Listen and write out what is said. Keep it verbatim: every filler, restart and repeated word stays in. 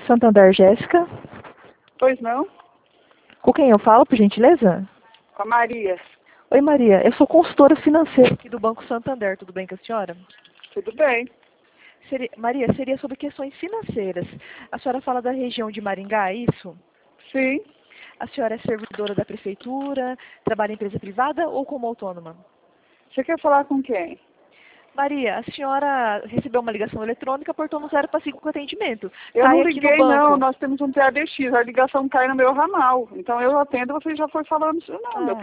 Santander, Jéssica. Pois não? Com quem eu falo, por gentileza? Com a Maria. Oi, Maria. Eu sou consultora financeira aqui do Banco Santander. Tudo bem com a senhora? Tudo bem. Seria, Maria, seria sobre questões financeiras. A senhora fala da região de Maringá, é isso? Sim. A senhora é servidora da prefeitura, trabalha em empresa privada ou como autônoma? Você quer falar com quem? Maria, a senhora recebeu uma ligação eletrônica, portou no zero para cinco com atendimento. Eu Cai não aqui liguei, no banco. não. Nós temos um P A D X. A ligação cai no meu ramal. Então eu atendo, você já foi falando isso. Não, Ah. meu